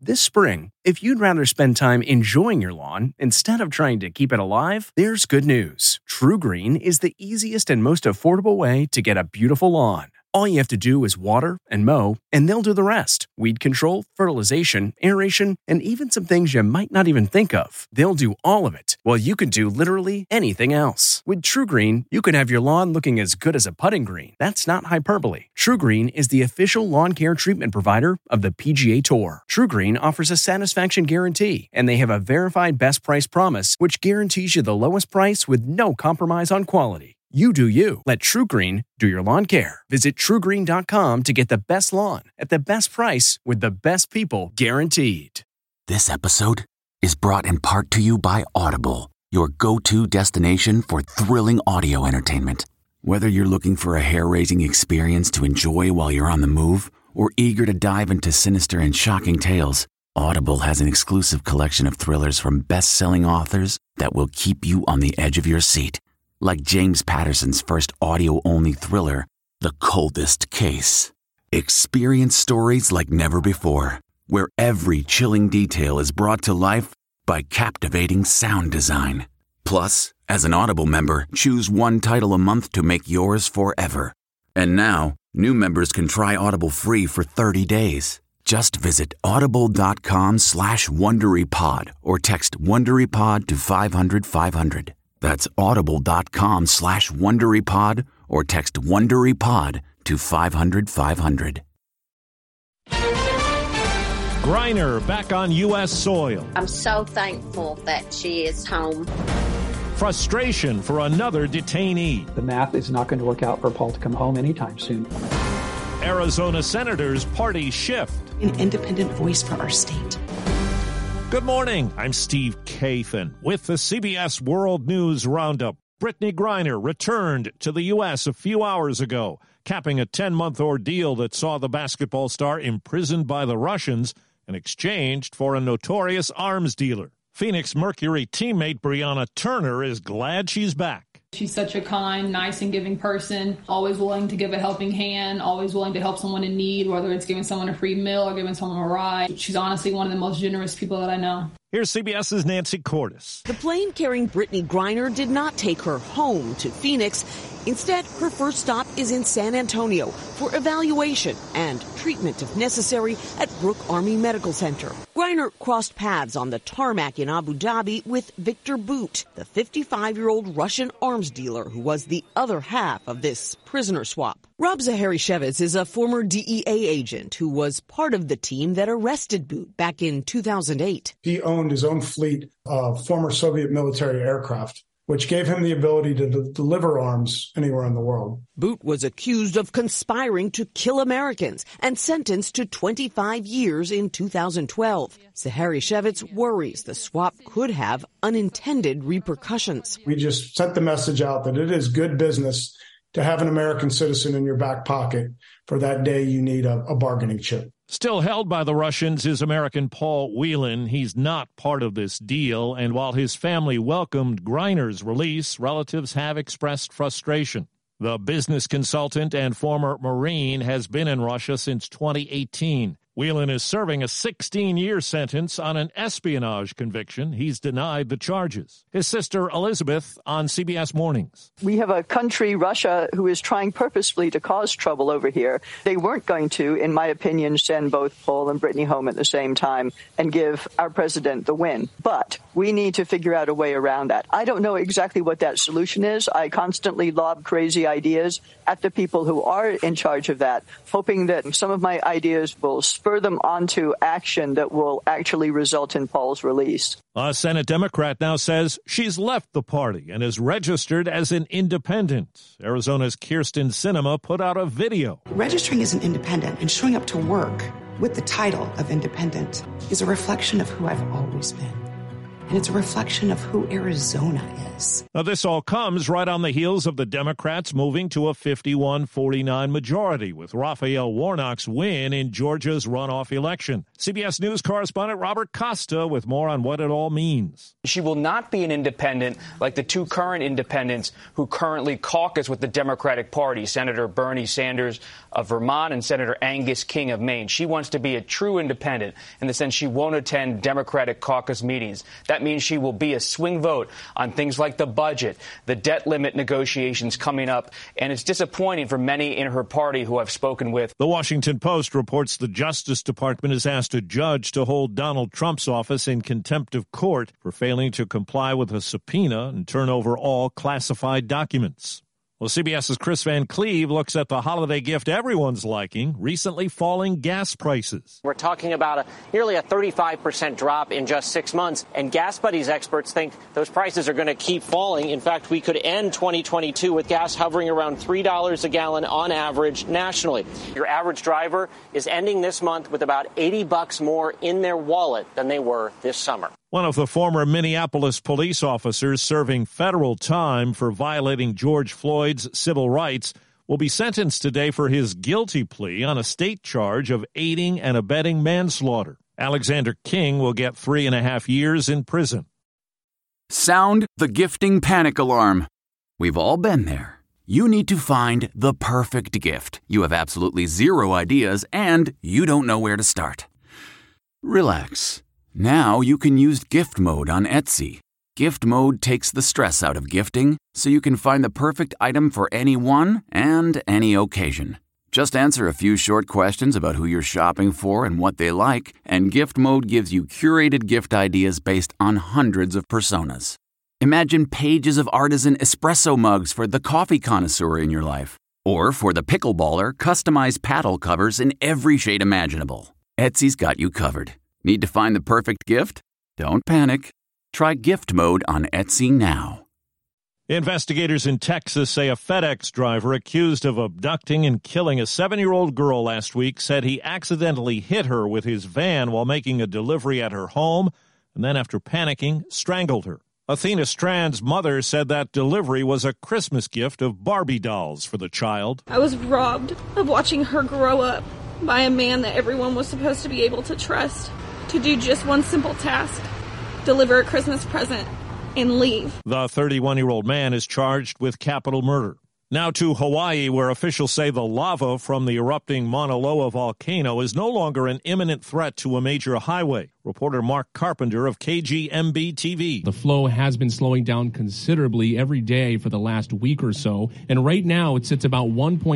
This spring, if you'd rather spend time enjoying your lawn instead of trying to keep it alive, there's good news. TruGreen is the easiest and most affordable way to get a beautiful lawn. All you have to do is water and mow, and they'll do the rest. Weed control, fertilization, aeration, and even some things you might not even think of. They'll do all of it, while you can do literally anything else. With TruGreen, you can have your lawn looking as good as a putting green. That's not hyperbole. TruGreen is the official lawn care treatment provider of the PGA Tour. TruGreen offers a satisfaction guarantee, and they have a verified best price promise, which guarantees you the lowest price with no compromise on quality. You do you. Let TruGreen do your lawn care. Visit TruGreen.com to get the best lawn at the best price with the best people guaranteed. This episode is brought in part to you by Audible, your go-to destination for thrilling audio entertainment. Whether you're looking for a hair-raising experience to enjoy while you're on the move or eager to dive into sinister and shocking tales, Audible has an exclusive collection of thrillers from best-selling authors that will keep you on the edge of your seat. Like James Patterson's first audio-only thriller, The Coldest Case. Experience stories like never before, where every chilling detail is brought to life by captivating sound design. Plus, as an Audible member, choose one title a month to make yours forever. And now, new members can try Audible free for 30 days. Just visit audible.com/WonderyPod or text WonderyPod to 500-500. That's audible.com/WonderyPod or text WonderyPod to 500-500. Griner back on U.S. soil. I'm so thankful that she is home. Frustration for another detainee. The math is not going to work out for Paul to come home anytime soon. Arizona senators' party shift. An independent voice for our state. Good morning. I'm Steve Kathan with the CBS World News Roundup. Brittney Griner returned to the U.S. a few hours ago, capping a 10-month ordeal that saw the basketball star imprisoned by the Russians and exchanged for a notorious arms dealer. Phoenix Mercury teammate Brianna Turner is glad she's back. She's such a kind, nice, and giving person, always willing to give a helping hand, always willing to help someone in need, whether it's giving someone a free meal or giving someone a ride. She's honestly one of the most generous people that I know. Here's CBS's Nancy Cordes. The plane carrying Brittney Griner did not take her home to Phoenix. Instead, her first stop is in San Antonio for evaluation and treatment, if necessary, at Brooke Army Medical Center. Griner crossed paths on the tarmac in Abu Dhabi with Victor Bout, the 55-year-old Russian arms dealer who was the other half of this prisoner swap. Rob Zaharishevitz is a former DEA agent who was part of the team that arrested Bout back in 2008. He owned his own fleet of former Soviet military aircraft, which gave him the ability to deliver arms anywhere in the world. Bout was accused of conspiring to kill Americans and sentenced to 25 years in 2012. Zaharishevitz worries the swap could have unintended repercussions. We just sent the message out that it is good business to have an American citizen in your back pocket for that day you need a bargaining chip. Still held by the Russians is American Paul Whelan. He's not part of this deal, and while his family welcomed Griner's release, relatives have expressed frustration. The business consultant and former Marine has been in Russia since 2018. Whelan is serving a 16-year sentence on an espionage conviction. He's denied the charges. His sister Elizabeth on CBS Mornings. We have a country, Russia, who is trying purposefully to cause trouble over here. They weren't going to, in my opinion, send both Paul and Brittney home at the same time and give our president the win. But we need to figure out a way around that. I don't know exactly what that solution is. I constantly lob crazy ideas at the people who are in charge of that, hoping that some of my ideas will spur them onto action that will actually result in Paul's release. A Senate Democrat now says she's left the party and is registered as an independent. Arizona's Kirsten Sinema put out a video. Registering as an independent and showing up to work with the title of independent is a reflection of who I've always been. and it's a reflection of who Arizona is. Now, this all comes right on the heels of the Democrats moving to a 51-49 majority, with Raphael Warnock's win in Georgia's runoff election. CBS News correspondent Robert Costa with more on what it all means. She will not be an independent like the two current independents who currently caucus with the Democratic Party, Senator Bernie Sanders of Vermont and Senator Angus King of Maine. She wants to be a true independent in the sense she won't attend Democratic caucus meetings. That means she will be a swing vote on things like the budget, the debt limit negotiations coming up, and it's disappointing for many in her party who I've spoken with. The Washington Post reports the Justice Department has asked a judge to hold Donald Trump's office in contempt of court for failing to comply with a subpoena and turn over all classified documents. Well, CBS's Chris Van Cleve looks at the holiday gift everyone's liking, recently falling gas prices. We're talking about nearly a 35% drop in just 6 months, and Gas Buddies experts think those prices are going to keep falling. In fact, we could end 2022 with gas hovering around $3 a gallon on average nationally. Your average driver is ending this month with about $80 more in their wallet than they were this summer. One of the former Minneapolis police officers serving federal time for violating George Floyd's civil rights will be sentenced today for his guilty plea on a state charge of aiding and abetting manslaughter. Alexander King will get 3.5 years in prison. Sound the gifting panic alarm. We've all been there. You need to find the perfect gift. You have absolutely zero ideas and you don't know where to start. Relax. Now you can use gift mode on Etsy. Gift mode takes the stress out of gifting, so you can find the perfect item for anyone and any occasion. Just answer a few short questions about who you're shopping for and what they like, and gift mode gives you curated gift ideas based on hundreds of personas. Imagine pages of artisan espresso mugs for the coffee connoisseur in your life. Or for the pickleballer, customized paddle covers in every shade imaginable. Etsy's got you covered. Need to find the perfect gift? Don't panic. Try gift mode on Etsy now. Investigators in Texas say a FedEx driver accused of abducting and killing a 7-year-old girl last week said he accidentally hit her with his van while making a delivery at her home, and then after panicking, strangled her. Athena Strand's mother said that delivery was a Christmas gift of Barbie dolls for the child. I was robbed of watching her grow up by a man that everyone was supposed to be able to trust, to do just one simple task: deliver a Christmas present and leave. The 31-year-old man is charged with capital murder. Now to Hawaii, where officials say the lava from the erupting Mauna Loa volcano is no longer an imminent threat to a major highway. Reporter Mark Carpenter of KGMB-TV. The flow has been slowing down considerably every day for the last week or so, and right now it sits about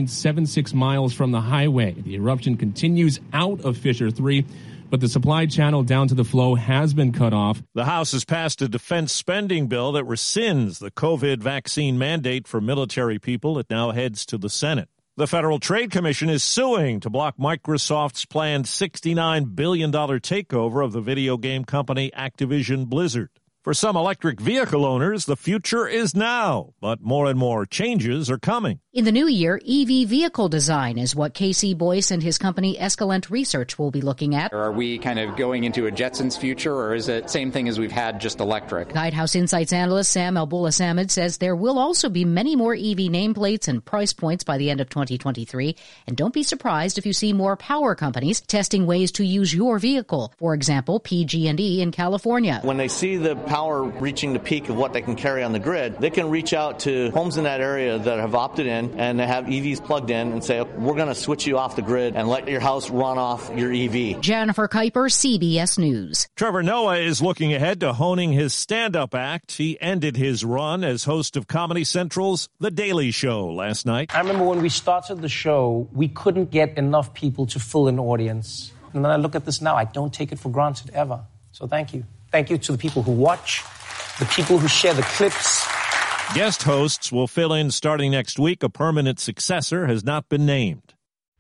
1.76 miles from the highway. The eruption continues out of Fissure 3, but the supply channel down to the flow has been cut off. The House has passed a defense spending bill that rescinds the COVID vaccine mandate for military people. It now heads to the Senate. The Federal Trade Commission is suing to block Microsoft's planned $69 billion takeover of the video game company Activision Blizzard. For some electric vehicle owners, the future is now, but more and more changes are coming. In the new year, EV vehicle design is what Casey Boyce and his company Escalent Research will be looking at. Are we kind of going into a Jetsons future, or is it same thing as we've had, just electric? Guidehouse Insights analyst Sam Elbula-Samad says there will also be many more EV nameplates and price points by the end of 2023. And don't be surprised if you see more power companies testing ways to use your vehicle. For example, PG&E in California. When they see the power reaching the peak of what they can carry on the grid, they can reach out to homes in that area that have opted in and they have EVs plugged in and say, we're going to switch you off the grid and let your house run off your EV. Jennifer Kuiper, CBS News. Trevor Noah is looking ahead to honing his stand-up act. He ended his run as host of Comedy Central's The Daily Show last night. I remember when we started the show, we couldn't get enough people to fill an audience. And then I look at this now, I don't take it for granted ever. So thank you. Thank you to the people who watch, the people who share the clips. Guest hosts will fill in starting next week. A permanent successor has not been named.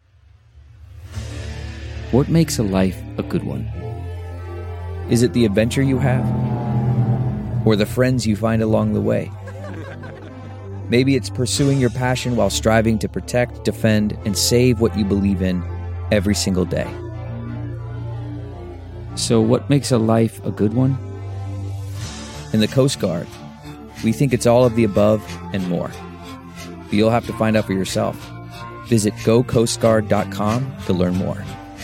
What makes a life a good one? Is it the adventure you have? Or the friends you find along the way? Maybe it's pursuing your passion while striving to protect, defend, and save what you believe in every single day. So what makes a life a good one? In the Coast Guard, we think it's all of the above and more. But you'll have to find out for yourself. Visit gocoastguard.com to learn more.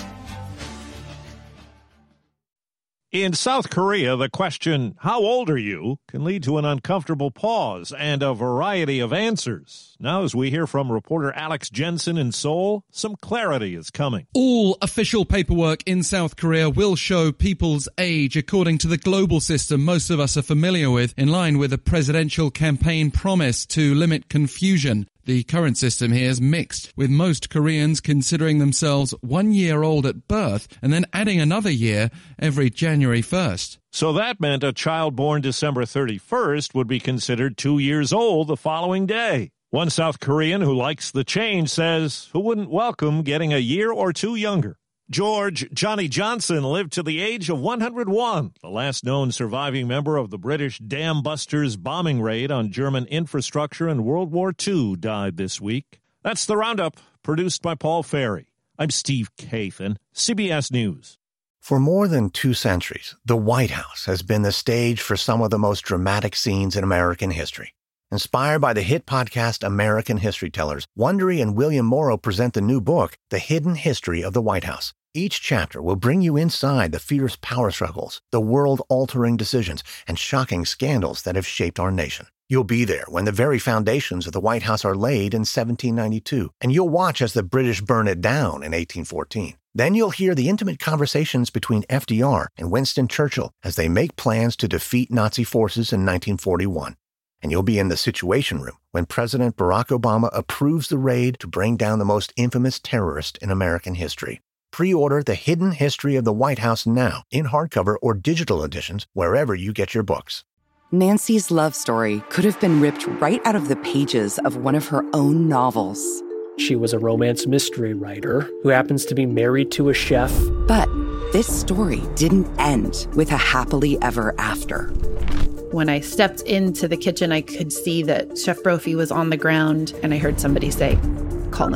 In South Korea, the question, how old are you, can lead to an uncomfortable pause and a variety of answers. Now, as we hear from reporter Alex Jensen in Seoul, some clarity is coming. All official paperwork in South Korea will show people's age according to the global system most of us are familiar with, in line with a presidential campaign promise to limit confusion. The current system here is mixed, with most Koreans considering themselves 1 year old at birth and then adding another year every January 1st. So that meant a child born December 31st would be considered 2 years old the following day. One South Korean who likes the change says, who wouldn't welcome getting a year or two younger? George Johnny Johnson lived to the age of 101. The last known surviving member of the British Dam Busters bombing raid on German infrastructure in World War II died this week. That's the Roundup, produced by Paul Ferry. I'm Steve Kathan, CBS News. For more than 2 centuries, the White House has been the stage for some of the most dramatic scenes in American history. Inspired by the hit podcast American History Tellers, Wondery and William Morrow present the new book, The Hidden History of the White House. Each chapter will bring you inside the fierce power struggles, the world-altering decisions, and shocking scandals that have shaped our nation. You'll be there when the very foundations of the White House are laid in 1792, and you'll watch as the British burn it down in 1814. Then you'll hear the intimate conversations between FDR and Winston Churchill as they make plans to defeat Nazi forces in 1941. And you'll be in the Situation Room when President Barack Obama approves the raid to bring down the most infamous terrorist in American history. Pre-order The Hidden History of the White House now in hardcover or digital editions wherever you get your books. Nancy's love story could have been ripped right out of the pages of one of her own novels. She was a romance mystery writer who happens to be married to a chef. But this story didn't end with a happily ever after. When I stepped into the kitchen, I could see that Chef Brophy was on the ground, and I heard somebody say, "Call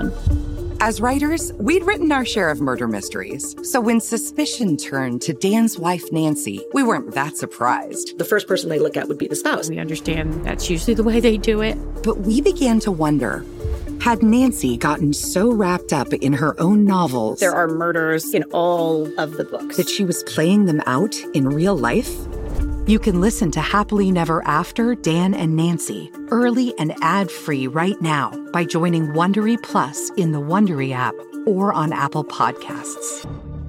911." As writers, we'd written our share of murder mysteries. So when suspicion turned to Dan's wife, Nancy, we weren't that surprised. The first person they look at would be the spouse. We understand that's usually the way they do it. But we began to wonder, had Nancy gotten so wrapped up in her own novels... There are murders in all of the books. ...that she was playing them out in real life? You can listen to Happily Never After, Dan and Nancy, early and ad-free right now by joining Wondery Plus in the Wondery app or on Apple Podcasts.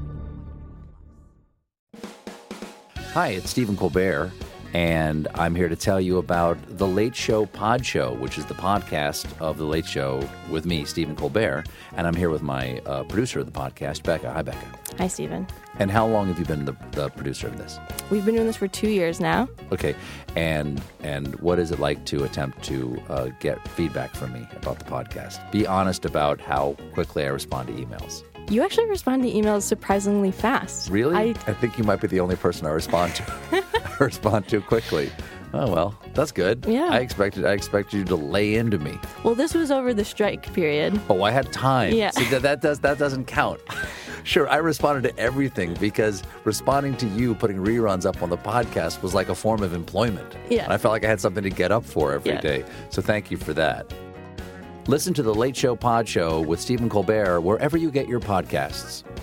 Hi, it's Stephen Colbert, and I'm here to tell you about The Late Show Pod Show, which is the podcast of The Late Show with me, Stephen Colbert, and I'm here with my producer of the podcast, Becca. Hi, Becca. Hi, Stephen. And how long have you been the producer of this? We've been doing this for 2 years now. Okay. And what is it like to attempt to get feedback from me about the podcast? Be honest about how quickly I respond to emails. You actually respond to emails surprisingly fast. Really? I think you might be the only person I respond to quickly. Oh, well, that's good. Yeah. I expected you to lay into me. Well, this was over the strike period. Oh, I had time. Yeah. See, that doesn't count. Sure, I responded to everything because responding to you putting reruns up on the podcast was like a form of employment. Yeah. And I felt like I had something to get up for every day. So thank you for that. Listen to The Late Show Pod Show with Stephen Colbert wherever you get your podcasts.